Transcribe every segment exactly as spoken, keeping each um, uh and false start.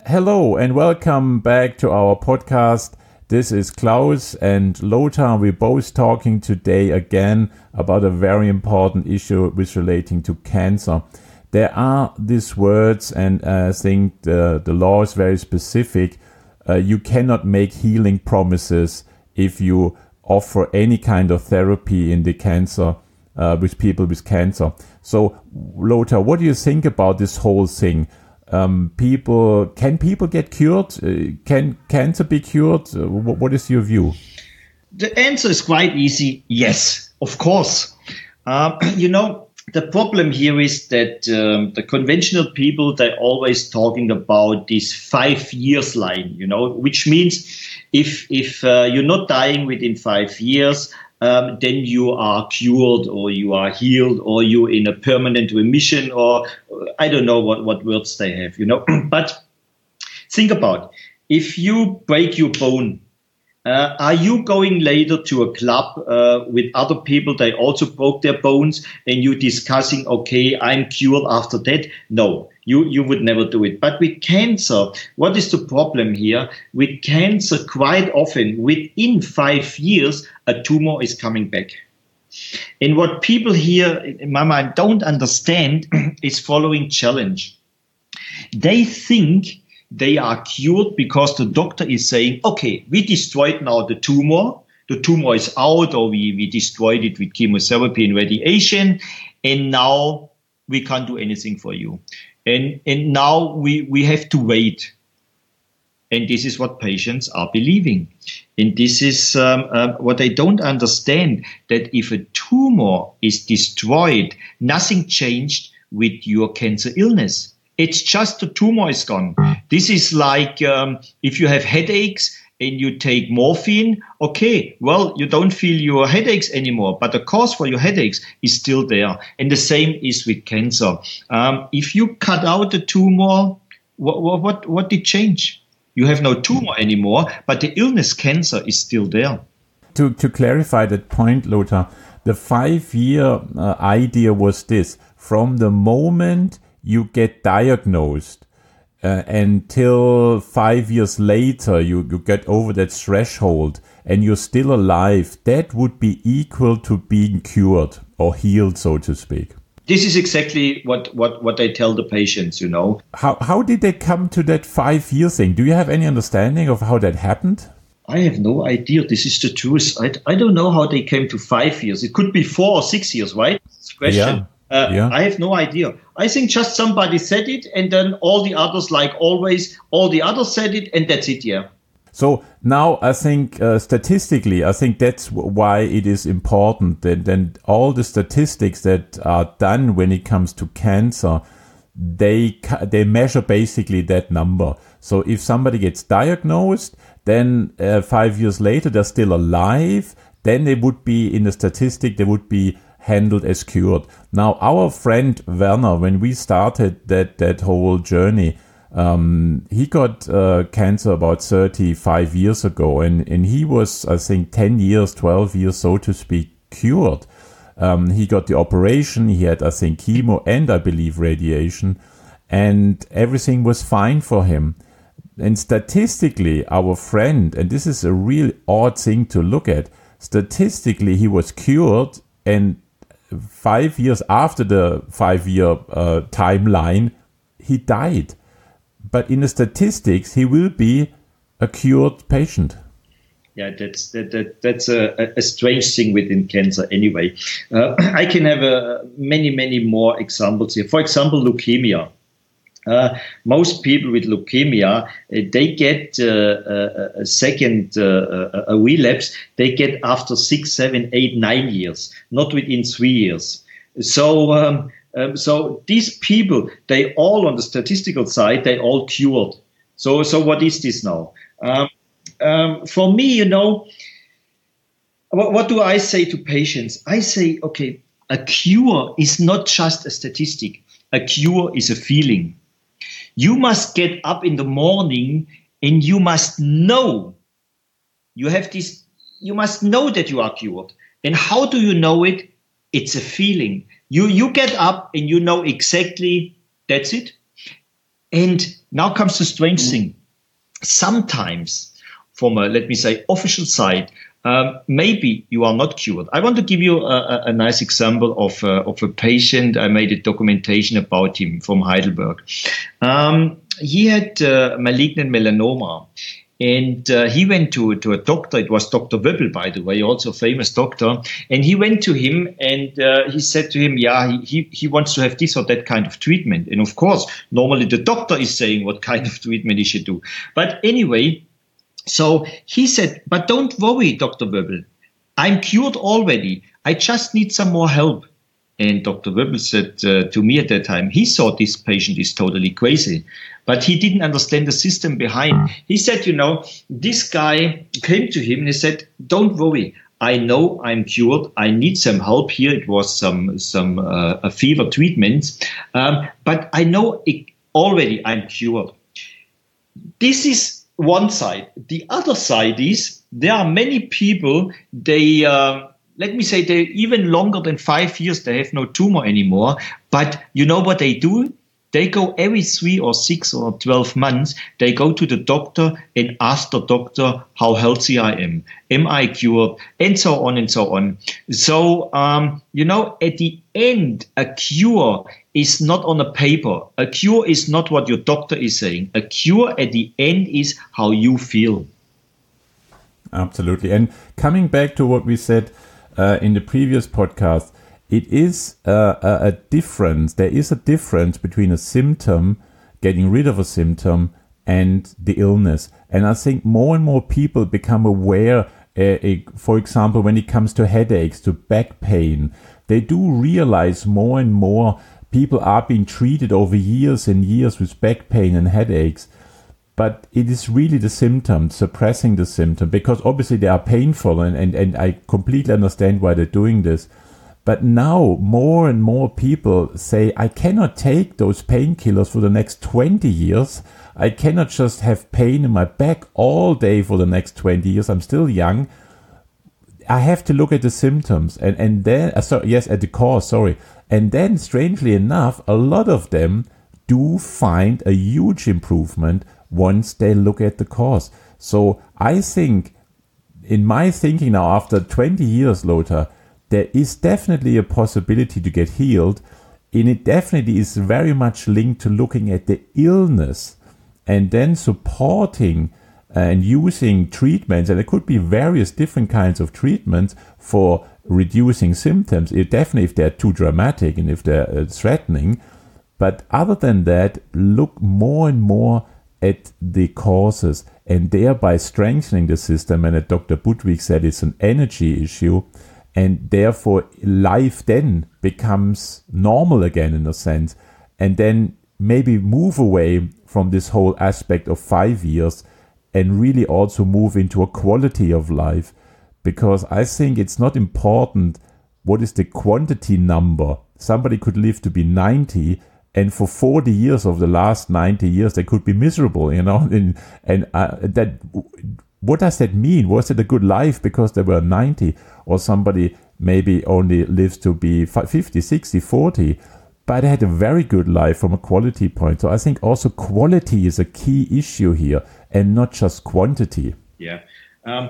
Hello and welcome back to our podcast. This is Klaus and Lothar. We're both talking today again about a very important issue with relating to cancer. There are these words, and uh, I think the, the law is very specific. Uh, you cannot make healing promises if you offer any kind of therapy in the cancer, uh, with people with cancer. So, Lothar, what do you think about this whole thing? Um, people, can people get cured? Uh, can cancer be cured? Uh, what, what is your view? The answer is quite easy. Yes, of course. Uh, you know, the problem here is that um, the conventional people, they're always talking about this five years line, you know, which means if, if uh, you're not dying within five years, Um, then you are cured or you are healed or you're in a permanent remission, or I don't know what, what words they have, you know. But think about, if you break your bone, uh, are you going later to a club uh, with other people, they also broke their bones, and you discussing, okay, I'm cured after that? No, you, you would never do it. But with cancer, what is the problem here? With cancer, quite often, within five years, a tumor is coming back. And what people here, in my mind, don't understand is following challenge. They think they are cured because the doctor is saying, okay, we destroyed now the tumor. The tumor is out, or we, we destroyed it with chemotherapy and radiation. And now we can't do anything for you. And, and now we, we have to wait. And this is what patients are believing. And this is um, uh, what they don't understand, that if a tumor is destroyed, nothing changed with your cancer illness. It's just the tumor is gone. This is like um, if you have headaches and you take morphine, okay, well, you don't feel your headaches anymore, but the cause for your headaches is still there. And the same is with cancer. Um, if you cut out the tumor, what, what, what did change? You have no tumor anymore, but the illness cancer is still there. To to clarify that point, Lothar, the five-year uh, idea was this: from the moment you get diagnosed uh, until five years later, you, you get over that threshold and you're still alive, that would be equal to being cured or healed, so to speak. This is exactly what, what, what I tell the patients, you know. How how did they come to that five-year thing? Do you have any understanding of how that happened? I have no idea. This is the truth. I, I don't know how they came to five years. It could be four or six years, right? It's a question. Yeah. Uh, yeah. I have no idea. I think just somebody said it, and then all the others, like always, all the others said it, and that's it, yeah. So now I think uh, statistically, I think that's w- why it is important that then all the statistics that are done when it comes to cancer, they ca- they measure basically that number. So if somebody gets diagnosed, then uh, five years later they're still alive, then they would be in the statistic, they would be handled as cured. Now our friend Werner, when we started that that whole journey, Um, he got uh, cancer about thirty-five years ago, and, and he was, I think, ten years, twelve years, so to speak, cured. Um, he got the operation, he had, I think, chemo and, I believe, radiation, and everything was fine for him. And statistically, our friend, and this is a real odd thing to look at, statistically, he was cured, and five years after the five-year uh, timeline, he died. But in the statistics, he will be a cured patient. Yeah, that's that, that that's a, a strange thing within cancer. Anyway, uh, I can have uh, many many more examples here. For example, leukemia. Uh, most people with leukemia, uh, they get uh, a, a second uh, a relapse. They get after six, seven, eight, nine years, not within three years. So. Um, Um, so these people, they all on the statistical side, they all cured. So, so what is this now? Um, um, for me, you know, what, what do I say to patients? I say, okay, a cure is not just a statistic. A cure is a feeling. You must get up in the morning and you must know. You have this. You must know that you are cured. And how do you know it? It's a feeling. You you get up and you know exactly that's it. And now comes the strange thing. Sometimes from a, let me say, official side, um, maybe you are not cured. I want to give you a, a, a nice example of, uh, of a patient. I made a documentation about him from Heidelberg. Um, he had uh, malignant melanoma. And uh, he went to, to a doctor. It was Doctor Wöbbel, by the way, also a famous doctor. And he went to him and uh, he said to him, yeah, he, he, he wants to have this or that kind of treatment. And of course, normally the doctor is saying what kind of treatment he should do. But anyway, so he said, but don't worry, Doctor Wöbbel. I'm cured already. I just need some more help. And Doctor Wöbbel said uh, to me at that time, he thought this patient is totally crazy, but he didn't understand the system behind. He said, you know, this guy came to him and he said, don't worry. I know I'm cured. I need some help here. It was some some uh, a fever treatments, um, but I know it, already I'm cured. This is one side. The other side is there are many people, they... Uh, Let me say they're even longer than five years. They have no tumor anymore. But you know what they do? They go every three or six or twelve months. They go to the doctor and ask the doctor how healthy I am. Am I cured? And so on and so on. So, um, you know, at the end, a cure is not on a paper. A cure is not what your doctor is saying. A cure at the end is how you feel. Absolutely. And coming back to what we said, Uh, in the previous podcast, it is uh, a, a difference. There is a difference between a symptom, getting rid of a symptom, and the illness. And I think more and more people become aware, uh, uh, for example, when it comes to headaches, to back pain, they do realize more and more people are being treated over years and years with back pain and headaches. But it is really the symptom, suppressing the symptom, because obviously they are painful, and, and, and I completely understand why they're doing this. But now more and more people say, I cannot take those painkillers for the next twenty years. I cannot just have pain in my back all day for the next twenty years. I'm still young. I have to look at the symptoms and, and then, uh, sorry, yes, at the cause, sorry. And then, strangely enough, a lot of them do find a huge improvement once they look at the cause. So I think, in my thinking now, after twenty years, Lothar, there is definitely a possibility to get healed, and it definitely is very much linked to looking at the illness and then supporting and using treatments, and it could be various different kinds of treatments for reducing symptoms, if definitely if they're too dramatic and if they're uh, threatening. But other than that, look more and more at the causes and thereby strengthening the system. And as Doctor Budwig said, it's an energy issue, and therefore life then becomes normal again in a sense, and then maybe move away from this whole aspect of five years and really also move into a quality of life. Because I think it's not important what is the quantity number. Somebody could live to be ninety, and for forty years of the last ninety years, they could be miserable, you know. And, and uh, that, what does that mean? Was it a good life because they were ninety? Or somebody maybe only lives to be fifty, sixty, forty, but they had a very good life from a quality point. So I think also quality is a key issue here, and not just quantity. Yeah. Um,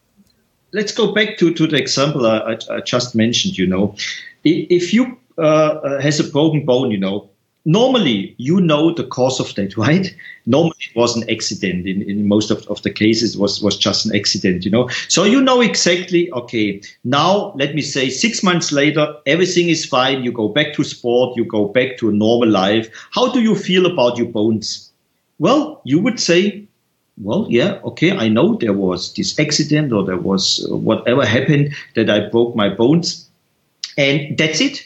let's go back to, to the example I, I, I just mentioned, you know. If you uh, has a broken bone, you know, normally, you know the cause of that, right? Normally, it was an accident. In, in most of, of the cases, it was, was just an accident, you know? So you know exactly, okay, now, let me say, six months later, everything is fine. You go back to sport. You go back to a normal life. How do you feel about your bones? Well, you would say, well, yeah, okay, I know there was this accident or there was whatever happened that I broke my bones. And that's it.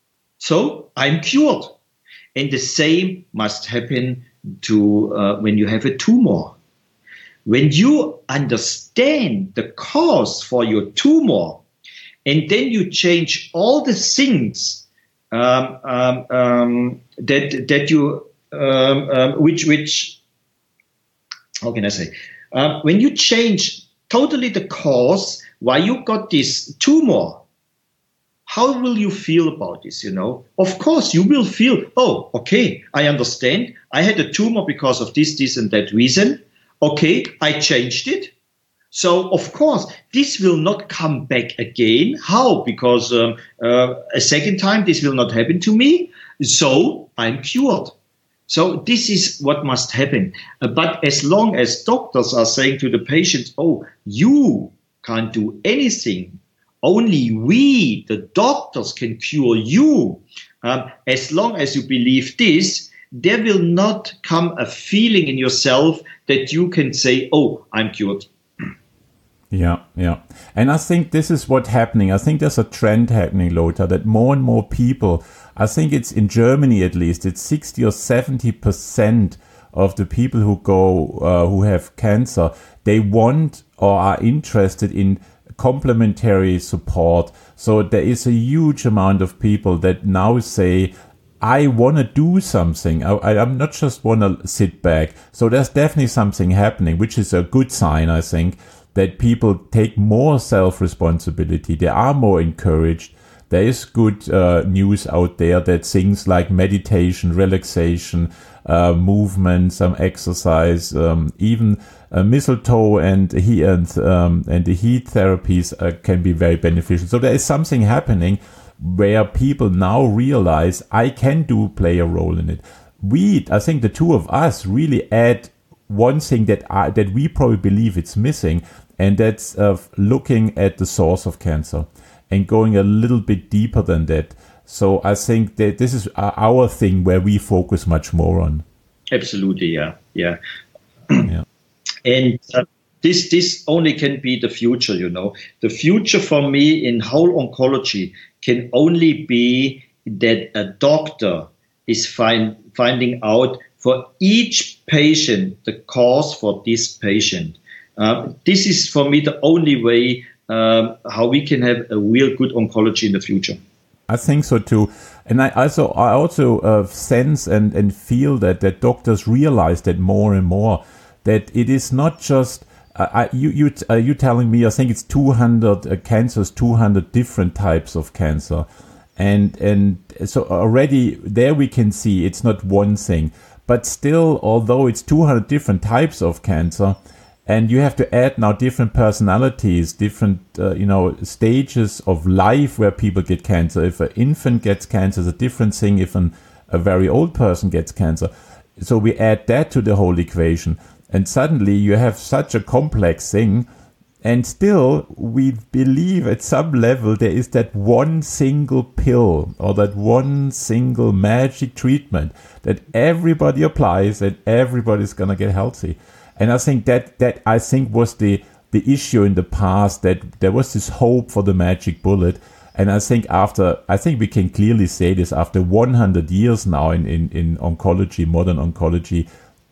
So I'm cured. And the same must happen to uh, when you have a tumor. When you understand the cause for your tumor, and then you change all the things um, um, um, that that you um, um, which which how can I say? Uh, when you change totally the cause why you got this tumor, how will you feel about this, you know? Of course, you will feel, oh, okay, I understand. I had a tumor because of this, this, and that reason. Okay, I changed it. So, of course, this will not come back again. How? Because um, uh, a second time, this will not happen to me. So, I'm cured. So, this is what must happen. Uh, but as long as doctors are saying to the patients, oh, you can't do anything, only we, the doctors, can cure you. Um, as long as you believe this, there will not come a feeling in yourself that you can say, oh, I'm cured. Yeah, yeah. And I think this is what's happening. I think there's a trend happening, Lothar, that more and more people, I think it's in Germany at least, it's sixty or seventy percent of the people who go, uh, who have cancer, they want or are interested in complementary support. So there is a huge amount of people that now say, I want to do something. I, I, I'm not just want to sit back. So there's definitely something happening, which is a good sign, I think, that people take more self-responsibility. They are more encouraged. There is good uh, news out there that things like meditation, relaxation, uh, movement, some exercise, um, even uh, mistletoe and he and um, and the heat therapies uh, can be very beneficial. So there is something happening where people now realize I can do play a role in it. We, I think, the two of us really add one thing that I, that we probably believe it's missing, and that's uh, looking at the source of cancer and going a little bit deeper than that. So I think that this is our thing where we focus much more on. Absolutely, yeah, yeah. yeah. And uh, this this only can be the future, you know. The future for me in whole oncology can only be that a doctor is find, finding out for each patient the cause for this patient. Uh, this is for me the only way um, how we can have a real good oncology in the future. I think so too, and I also I also uh, sense and, and feel that that doctors realize that more and more, that it is not just uh, I, you you uh, you telling me I think it's two hundred uh, cancers, two hundred different types of cancer, and and so already there we can see it's not one thing, but still, although it's two hundred different types of cancer. And you have to add now different personalities, different, uh, you know, stages of life where people get cancer. If an infant gets cancer, it's a different thing if an, a very old person gets cancer. So we add that to the whole equation. And suddenly you have such a complex thing. And still, we believe at some level there is that one single pill or that one single magic treatment that everybody applies and everybody's going to get healthy. And I think that, that I think was the, the issue in the past, that there was this hope for the magic bullet. And I think after, I think we can clearly say this, after one hundred years now in, in, in oncology, modern oncology,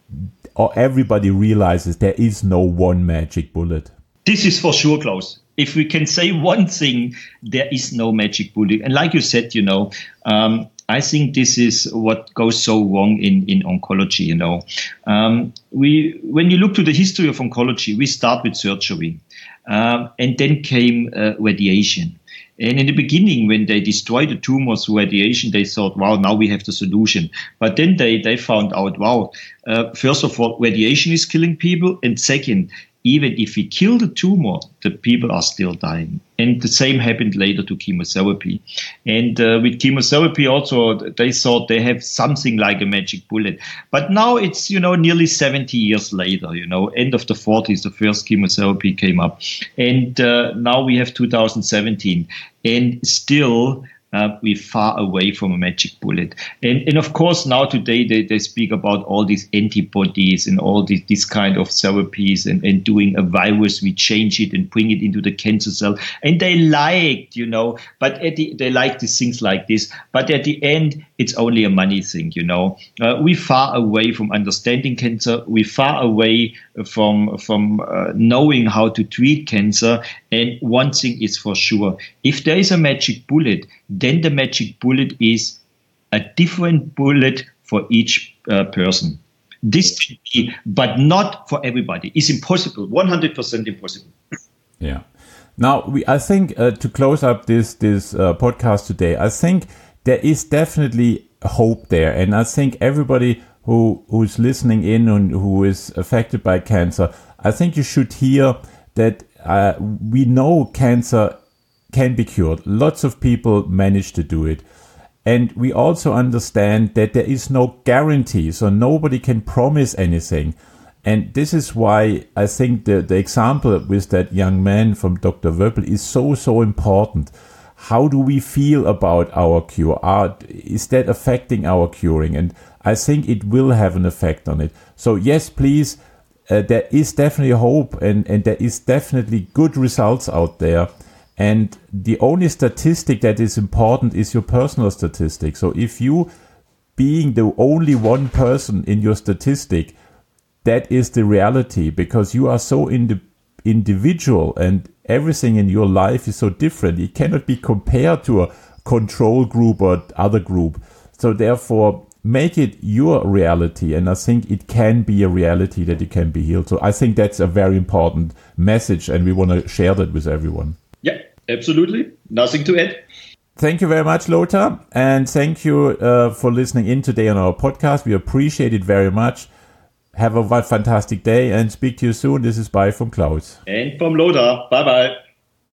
everybody realizes there is no one magic bullet. This is for sure, Klaus. If we can say one thing, there is no magic bullet. And like you said, you know, um, I think this is what goes so wrong in, in oncology, you know. Um, we, when you look to the history of oncology, we start with surgery. Um, and then came uh, radiation. And in the beginning, when they destroyed the tumors through radiation, they thought, wow, now we have the solution. But then they, they found out, wow, uh, first of all, radiation is killing people. And second, even if we kill the tumor, the people are still dying. And the same happened later to chemotherapy. And uh, with chemotherapy also, they thought they have something like a magic bullet. But now it's, you know, nearly seventy years later, you know, end of the forties, the first chemotherapy came up. And uh, now we have two thousand seventeen. And still, Uh, we're far away from a magic bullet. And, and of course, now today they, they speak about all these antibodies and all these, this kind of therapies and, and doing a virus, we change it and bring it into the cancer cell. And they liked, you know, but at the, they like these things like this. But at the end, it's only a money thing, you know. Uh, we're far away from understanding cancer. We're far away from, from uh, knowing how to treat cancer. And one thing is for sure, if there is a magic bullet, then the magic bullet is a different bullet for each uh, person. This can be, but not for everybody. It's impossible, one hundred percent impossible. Yeah. Now, we, I think uh, to close up this this uh, podcast today, I think there is definitely hope there, and I think everybody who who's listening in and who is affected by cancer, I think you should hear that uh, we know cancer can be cured. Lots of people manage to do it. And we also understand that there is no guarantee, so nobody can promise anything. And this is why I think the, the example with that young man from Doctor Wöppel is so, so important. How do we feel about our cure? Are, is that affecting our curing? And I think it will have an effect on it. So yes, please, uh, there is definitely hope, and, and there is definitely good results out there. And the only statistic that is important is your personal statistic. So if you, being the only one person in your statistic, that is the reality, because you are so indi- individual and everything in your life is so different. It cannot be compared to a control group or other group. So therefore, make it your reality. And I think it can be a reality that it can be healed. So I think that's a very important message, and we want to share that with everyone. Yeah, absolutely. Nothing to add. Thank you very much, Lothar. And thank you uh, for listening in today on our podcast. We appreciate it very much. Have a fantastic day and speak to you soon. This is bye from Klaus. And from Lothar. Bye-bye.